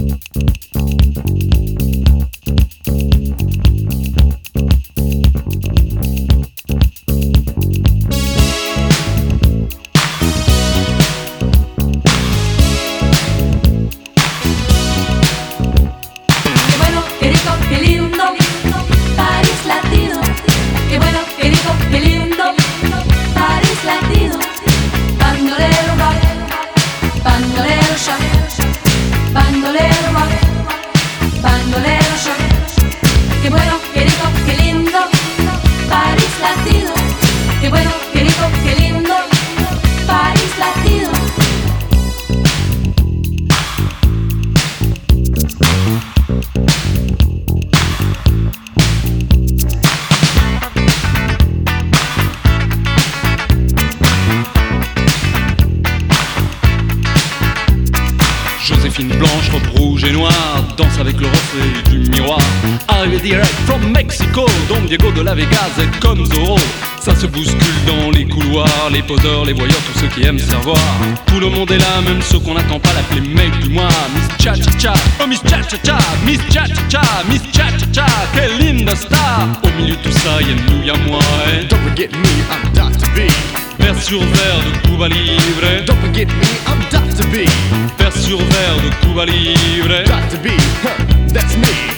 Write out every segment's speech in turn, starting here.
Joséphine blanche, robe rouge et noire, danse avec le reflet du miroir. Arrivé direct from Mexico, Don Diego de la Vegas est comme Zorro. Ça se bouscule dans les couloirs, les poseurs, les voyeurs, tous ceux qui aiment se faire voir. Tout le monde est là, même ceux qu'on n'attend pas, l'appeler mec du mois. Miss Cha-Cha-Cha, oh Miss Cha-Cha-Cha, Miss Cha-Cha-Cha, Miss Cha-Cha-Cha, quelle linda star. Au milieu de tout ça, y'a nous, y'a moi, eh. Don't forget me, I'm Dr. B. Vers sur verre de Cuba Libre. Don't forget me, I'm Dr. B. Vers sur verre de Cuba Libre. Dr. B, that's me.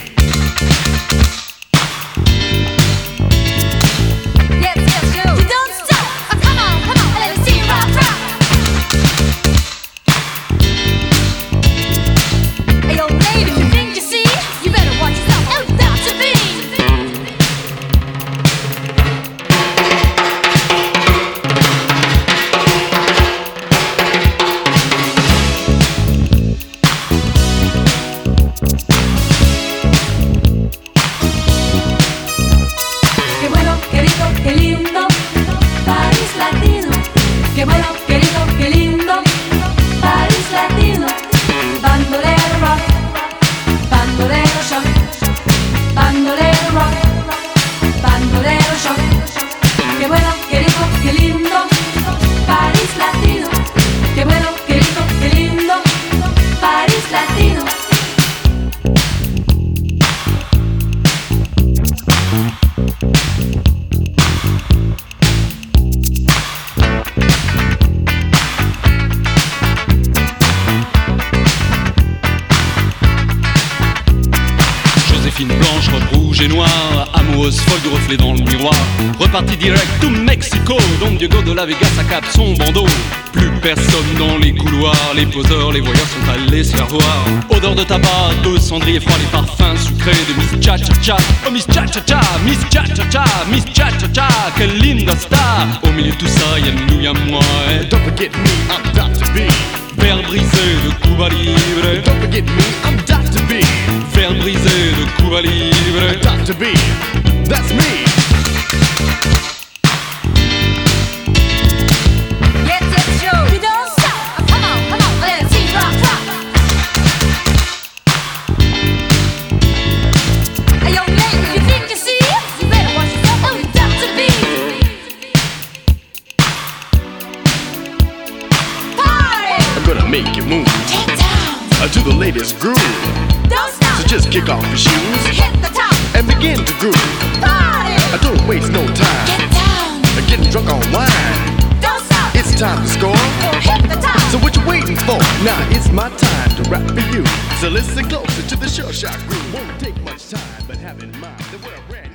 Blanche, robe rouge et noire, amoureuse folle du reflet dans le miroir. Reparti direct to Mexico, Don Diego de la Vegas accable son bandeau. Plus personne dans les couloirs, les poseurs, les voyeurs sont allés se faire voir. Odeur de tabac, de cendrier froid, les parfums sucrés de Miss Cha-Cha-Cha. Oh Miss Cha-Cha-Cha, Miss Cha-Cha-Cha, Miss Cha-Cha-Cha, quelle linda star. Au milieu de tout ça, y'a nous, y'a moi, eh. Don't forget me, I'm Dr. B. Verre brisé de Cuba Libre. Don't forget me, I'm Dr. B. Verre brisé de Cuba Libre. Dr. B, that's me. Make you move. Get down. To the latest groove. Don't stop. So just kick off your shoes. Hit the top. And begin to groove. Party. Don't waste no time. Get down. Getting drunk on wine. Don't stop. It's time to score. Hit the top. So what you waiting for? Now it's my time to rap for you. So listen closer to the Sure Shot groove. Won't take much time, but have in mind that we're a brand